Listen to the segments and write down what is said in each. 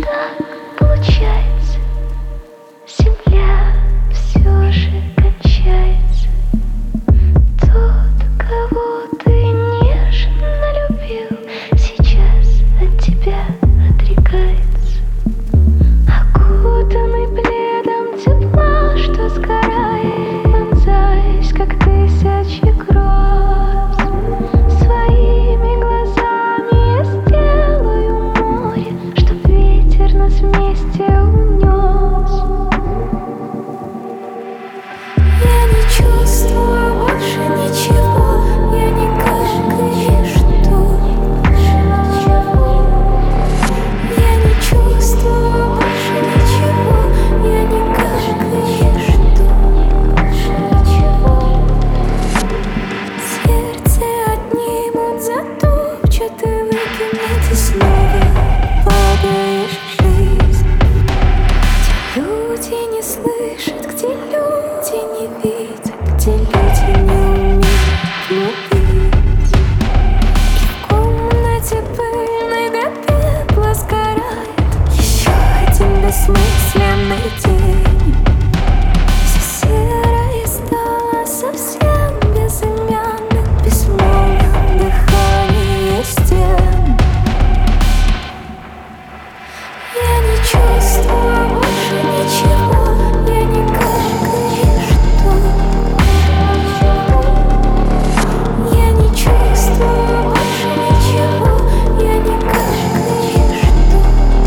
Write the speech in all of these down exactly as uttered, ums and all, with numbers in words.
так получается? Земля все же кончается. Тот, кого ты нежно любил, сейчас от тебя отрекается. Окутанный пледом тепла, что сгорает, вонзаясь, как тысячи гроз. Своими глазами я сделаю море, чтоб ветер нас вместе унес. Я не чувствую больше ничего, я никак не жду. Я не чувствую больше ничего, я никак не жду. Сердце отнимут, затопчут и выкинут, и снова падаешь в жизнь. Где люди не слышат, где люди не видят, где люди не умеют любить. И в комнате пыльной до пепла сгорает еще один бессмысленный день. Все серое стало совсем безымянным, безмолвным дыхание стен. Я не чувствую больше ничего, я никак не жду. Я не чувствую больше ничего, я никак не жду.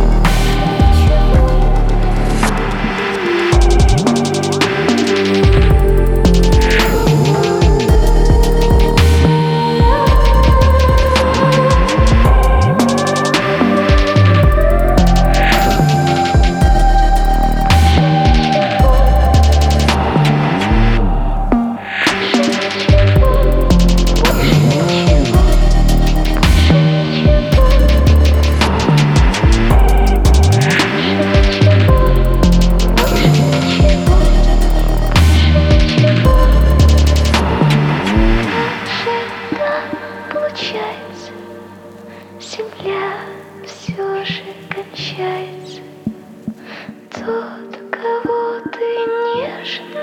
Получается, земля все же кончается. Тот, кого ты нежно